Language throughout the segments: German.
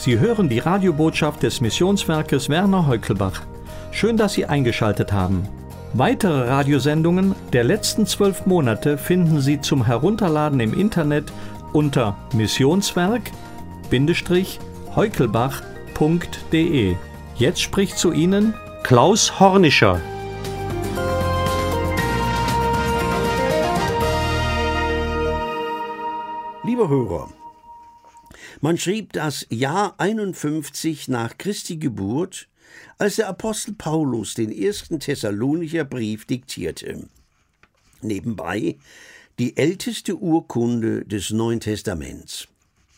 Sie hören die Radiobotschaft des Missionswerkes Werner Heukelbach. Schön, dass Sie eingeschaltet haben. Weitere Radiosendungen der letzten 12 Monate finden Sie zum Herunterladen im Internet unter missionswerk-heukelbach.de. Jetzt spricht zu Ihnen Klaus Hornischer. Lieber Hörer, man schrieb das Jahr 51 nach Christi Geburt, als der Apostel Paulus den ersten Thessalonicher Brief diktierte. Nebenbei die älteste Urkunde des Neuen Testaments.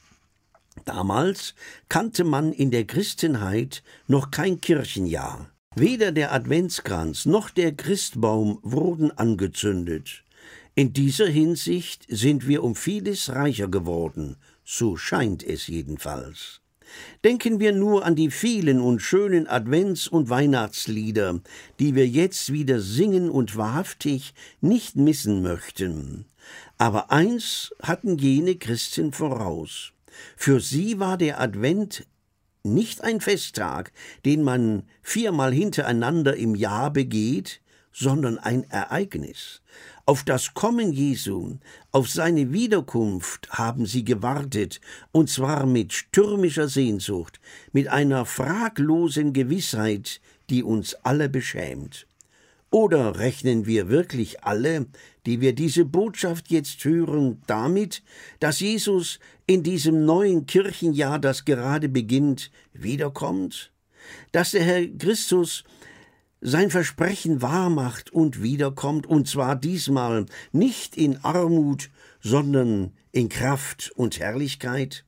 Damals kannte man in der Christenheit noch kein Kirchenjahr. Weder der Adventskranz noch der Christbaum wurden angezündet. In dieser Hinsicht sind wir um vieles reicher geworden, so scheint es jedenfalls. Denken wir nur an die vielen und schönen Advents- und Weihnachtslieder, die wir jetzt wieder singen und wahrhaftig nicht missen möchten. Aber eins hatten jene Christen voraus. Für sie war der Advent nicht ein Festtag, den man 4-mal hintereinander im Jahr begeht, sondern ein Ereignis. Auf das Kommen Jesu, auf seine Wiederkunft haben sie gewartet, und zwar mit stürmischer Sehnsucht, mit einer fraglosen Gewissheit, die uns alle beschämt. Oder rechnen wir wirklich alle, die wir diese Botschaft jetzt hören, damit, dass Jesus in diesem neuen Kirchenjahr, das gerade beginnt, wiederkommt? Dass der Herr Christus sein Versprechen wahrmacht und wiederkommt, und zwar diesmal nicht in Armut, sondern in Kraft und Herrlichkeit?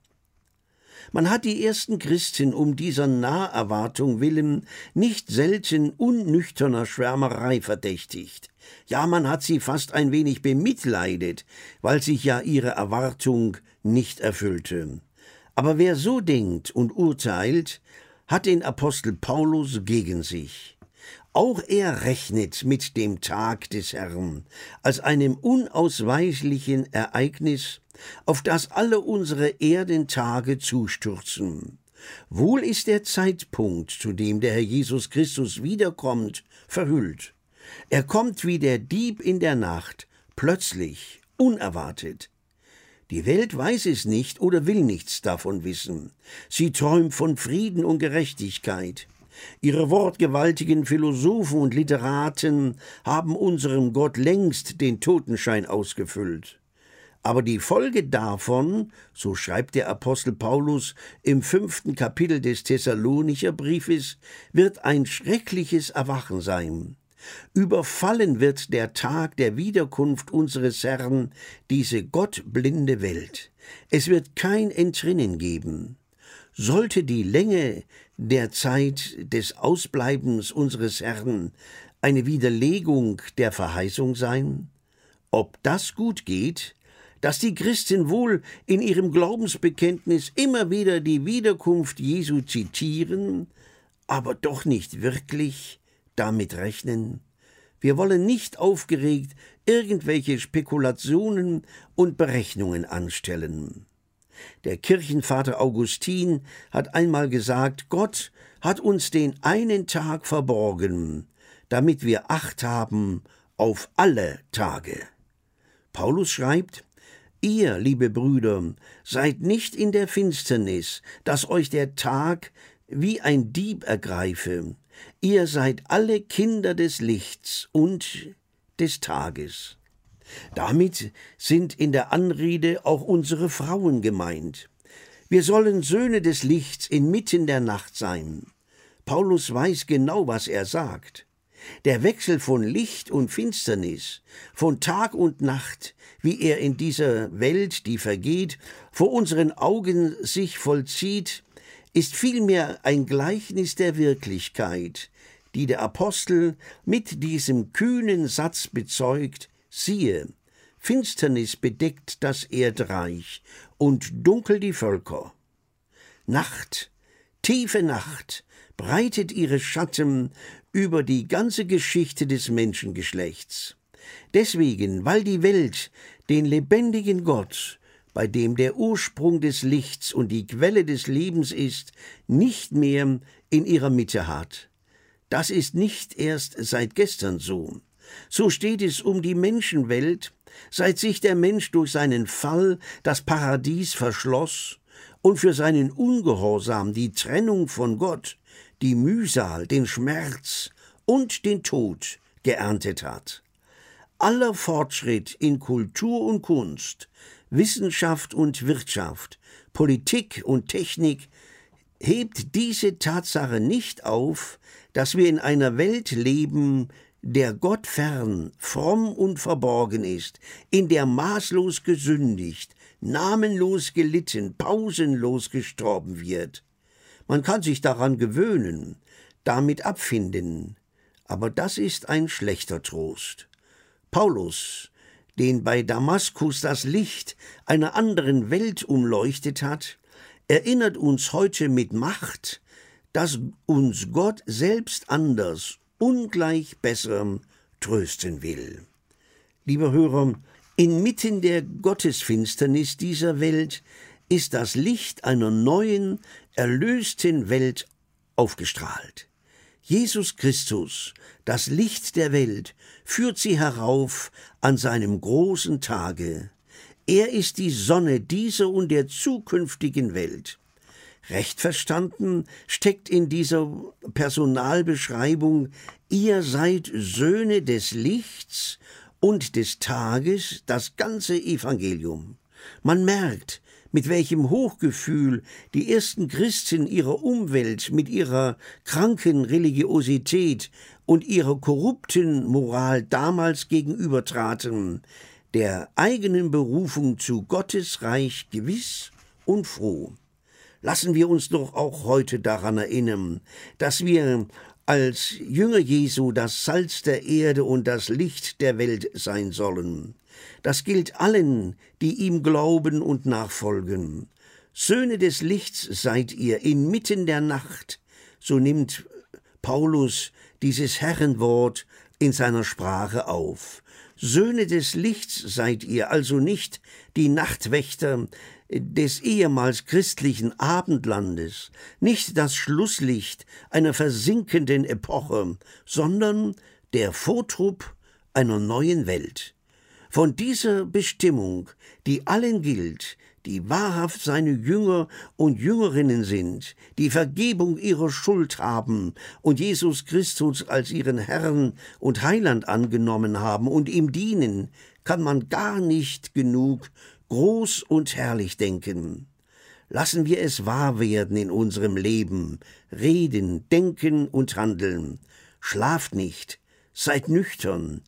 Man hat die ersten Christen um dieser Naherwartung willen nicht selten unnüchterner Schwärmerei verdächtigt. Ja, man hat sie fast ein wenig bemitleidet, weil sich ja ihre Erwartung nicht erfüllte. Aber wer so denkt und urteilt, hat den Apostel Paulus gegen sich. Auch er rechnet mit dem Tag des Herrn als einem unausweichlichen Ereignis, auf das alle unsere Erdentage zustürzen. Wohl ist der Zeitpunkt, zu dem der Herr Jesus Christus wiederkommt, verhüllt. Er kommt wie der Dieb in der Nacht, plötzlich, unerwartet. Die Welt weiß es nicht oder will nichts davon wissen. Sie träumt von Frieden und Gerechtigkeit. Ihre wortgewaltigen Philosophen und Literaten haben unserem Gott längst den Totenschein ausgefüllt. Aber die Folge davon, so schreibt der Apostel Paulus im 5. Kapitel des Thessalonicher Briefes, wird ein schreckliches Erwachen sein. Überfallen wird der Tag der Wiederkunft unseres Herrn diese gottblinde Welt. Es wird kein Entrinnen geben. Sollte die Länge der Zeit des Ausbleibens unseres Herrn eine Widerlegung der Verheißung sein? Ob das gut geht, dass die Christen wohl in ihrem Glaubensbekenntnis immer wieder die Wiederkunft Jesu zitieren, aber doch nicht wirklich damit rechnen? Wir wollen nicht aufgeregt irgendwelche Spekulationen und Berechnungen anstellen. Der Kirchenvater Augustin hat einmal gesagt, Gott hat uns den einen Tag verborgen, damit wir Acht haben auf alle Tage. Paulus schreibt, ihr, liebe Brüder, seid nicht in der Finsternis, dass euch der Tag wie ein Dieb ergreife. Ihr seid alle Kinder des Lichts und des Tages. Damit sind in der Anrede auch unsere Frauen gemeint. Wir sollen Söhne des Lichts inmitten der Nacht sein. Paulus weiß genau, was er sagt. Der Wechsel von Licht und Finsternis, von Tag und Nacht, wie er in dieser Welt, die vergeht, vor unseren Augen sich vollzieht, ist vielmehr ein Gleichnis der Wirklichkeit, die der Apostel mit diesem kühnen Satz bezeugt: Siehe, Finsternis bedeckt das Erdreich und dunkel die Völker. Nacht, tiefe Nacht, breitet ihre Schatten über die ganze Geschichte des Menschengeschlechts. Deswegen, weil die Welt den lebendigen Gott bei dem der Ursprung des Lichts und die Quelle des Lebens ist, nicht mehr in ihrer Mitte hat. Das ist nicht erst seit gestern so. So steht es um die Menschenwelt, seit sich der Mensch durch seinen Fall das Paradies verschloss und für seinen Ungehorsam die Trennung von Gott, die Mühsal, den Schmerz und den Tod geerntet hat. Aller Fortschritt in Kultur und Kunst, Wissenschaft und Wirtschaft, Politik und Technik hebt diese Tatsache nicht auf, dass wir in einer Welt leben, der Gott fern, fromm und verborgen ist, in der maßlos gesündigt, namenlos gelitten, pausenlos gestorben wird. Man kann sich daran gewöhnen, damit abfinden, aber das ist ein schlechter Trost. Paulus, den bei Damaskus das Licht einer anderen Welt umleuchtet hat, erinnert uns heute mit Macht, dass uns Gott selbst anders, ungleich besser trösten will. Lieber Hörer, inmitten der Gottesfinsternis dieser Welt ist das Licht einer neuen, erlösten Welt aufgestrahlt. Jesus Christus, das Licht der Welt, führt sie herauf an seinem großen Tage. Er ist die Sonne dieser und der zukünftigen Welt. Recht verstanden steckt in dieser Personalbeschreibung: Ihr seid Söhne des Lichts und des Tages, das ganze Evangelium. Man merkt, mit welchem Hochgefühl die ersten Christen ihrer Umwelt mit ihrer kranken Religiosität und ihrer korrupten Moral damals gegenübertraten, der eigenen Berufung zu Gottes Reich gewiss und froh. Lassen wir uns doch auch heute daran erinnern, dass wir als Jünger Jesu das Salz der Erde und das Licht der Welt sein sollen. Das gilt allen, die ihm glauben und nachfolgen. Söhne des Lichts seid ihr inmitten der Nacht, so nimmt Paulus dieses Herrenwort in seiner Sprache auf. Söhne des Lichts seid ihr, also nicht die Nachtwächter des ehemals christlichen Abendlandes, nicht das Schlusslicht einer versinkenden Epoche, sondern der Vortrupp einer neuen Welt. Von dieser Bestimmung, die allen gilt, die wahrhaft seine Jünger und Jüngerinnen sind, die Vergebung ihrer Schuld haben und Jesus Christus als ihren Herrn und Heiland angenommen haben und ihm dienen, kann man gar nicht genug groß und herrlich denken. Lassen wir es wahr werden in unserem Leben, reden, denken und handeln. Schlaft nicht, seid nüchtern,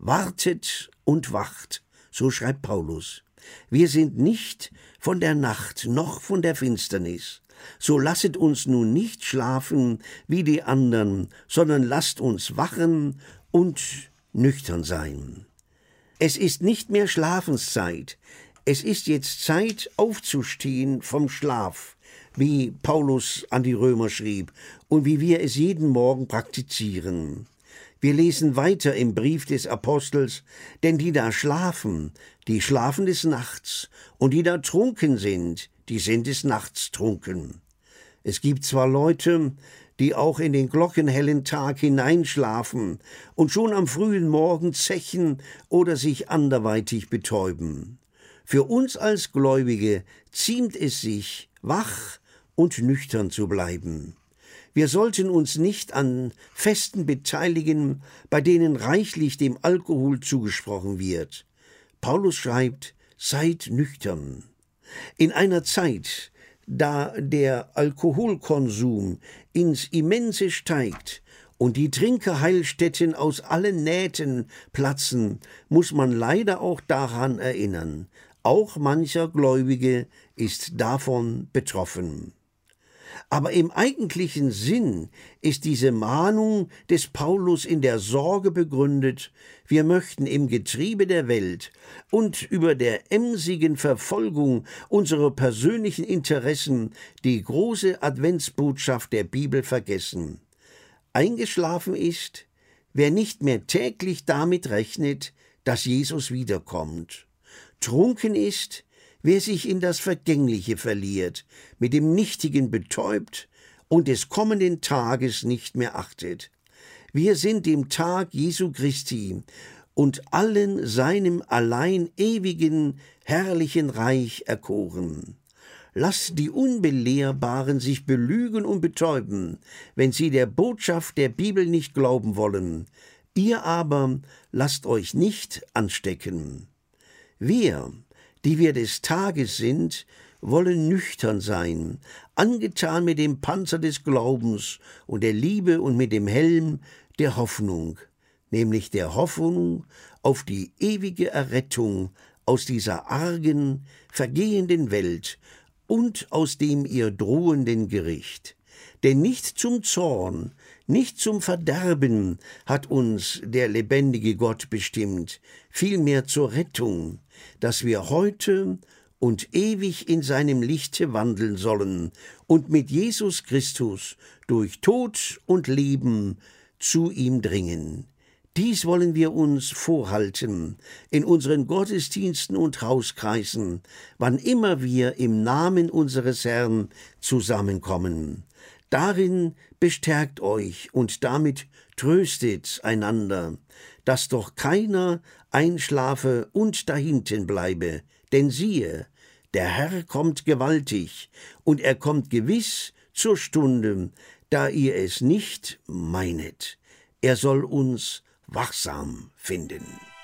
wartet und wacht, so schreibt Paulus. Wir sind nicht von der Nacht noch von der Finsternis. So lasset uns nun nicht schlafen wie die anderen, sondern lasst uns wachen und nüchtern sein. Es ist nicht mehr Schlafenszeit. Es ist jetzt Zeit, aufzustehen vom Schlaf, wie Paulus an die Römer schrieb und wie wir es jeden Morgen praktizieren. Wir lesen weiter im Brief des Apostels: Denn die da schlafen, die schlafen des Nachts, und die da trunken sind, die sind des Nachts trunken. Es gibt zwar Leute, die auch in den glockenhellen Tag hineinschlafen und schon am frühen Morgen zechen oder sich anderweitig betäuben. Für uns als Gläubige ziemt es sich, wach und nüchtern zu bleiben. Wir sollten uns nicht an Festen beteiligen, bei denen reichlich dem Alkohol zugesprochen wird. Paulus schreibt: Seid nüchtern. In einer Zeit, da der Alkoholkonsum ins Immense steigt und die Trinkerheilstätten aus allen Nähten platzen, muss man leider auch daran erinnern: Auch mancher Gläubige ist davon betroffen. Aber im eigentlichen Sinn ist diese Mahnung des Paulus in der Sorge begründet: Wir möchten im Getriebe der Welt und über der emsigen Verfolgung unserer persönlichen Interessen die große Adventsbotschaft der Bibel vergessen. Eingeschlafen ist, wer nicht mehr täglich damit rechnet, dass Jesus wiederkommt. Trunken ist, Wer sich in das Vergängliche verliert, mit dem Nichtigen betäubt und des kommenden Tages nicht mehr achtet. Wir sind dem Tag Jesu Christi und allen seinem allein ewigen, herrlichen Reich erkoren. Lasst die Unbelehrbaren sich belügen und betäuben, wenn sie der Botschaft der Bibel nicht glauben wollen. Ihr aber lasst euch nicht anstecken. Wir, die wir des Tages sind, wollen nüchtern sein, angetan mit dem Panzer des Glaubens und der Liebe und mit dem Helm der Hoffnung, nämlich der Hoffnung auf die ewige Errettung aus dieser argen, vergehenden Welt und aus dem ihr drohenden Gericht. Denn nicht zum Zorn, nicht zum Verderben hat uns der lebendige Gott bestimmt, vielmehr zur Rettung, dass wir heute und ewig in seinem Lichte wandeln sollen und mit Jesus Christus durch Tod und Leben zu ihm dringen. Dies wollen wir uns vorhalten in unseren Gottesdiensten und Hauskreisen, wann immer wir im Namen unseres Herrn zusammenkommen. Darin bestärkt euch und damit tröstet einander, dass doch keiner einschlafe und dahinten bleibe. Denn siehe, der Herr kommt gewaltig, und er kommt gewiss zur Stunde, da ihr es nicht meinet. Er soll uns wachsam finden.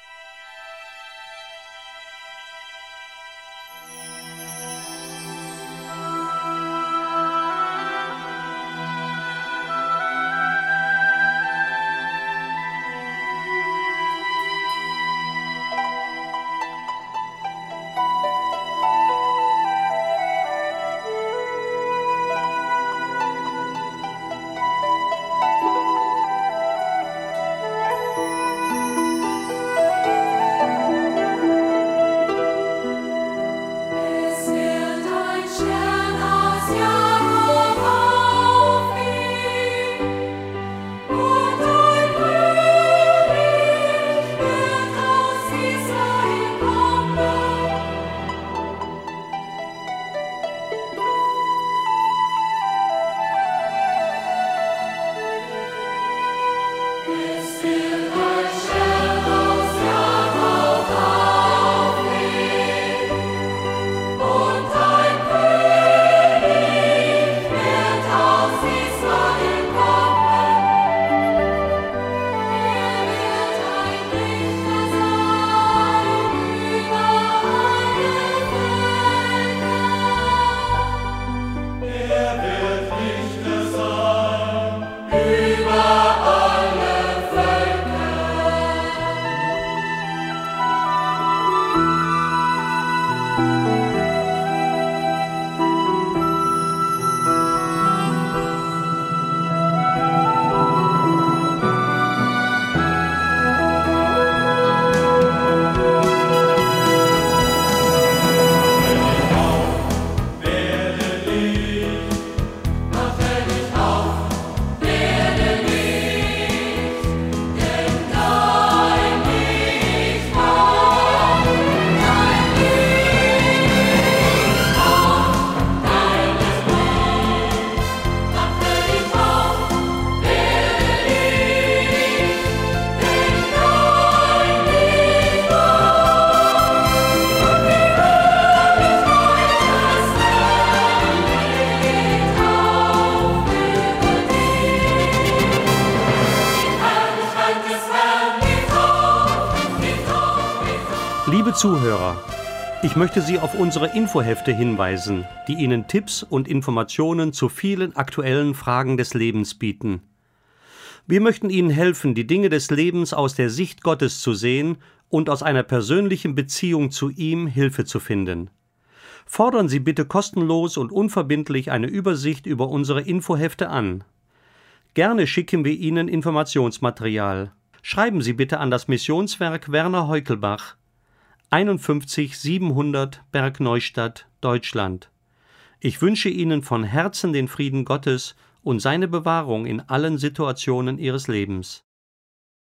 Liebe Zuhörer, ich möchte Sie auf unsere Infohefte hinweisen, die Ihnen Tipps und Informationen zu vielen aktuellen Fragen des Lebens bieten. Wir möchten Ihnen helfen, die Dinge des Lebens aus der Sicht Gottes zu sehen und aus einer persönlichen Beziehung zu ihm Hilfe zu finden. Fordern Sie bitte kostenlos und unverbindlich eine Übersicht über unsere Infohefte an. Gerne schicken wir Ihnen Informationsmaterial. Schreiben Sie bitte an das Missionswerk Werner Heukelbach, 51 700 Bergneustadt, Deutschland. Ich wünsche Ihnen von Herzen den Frieden Gottes und seine Bewahrung in allen Situationen Ihres Lebens.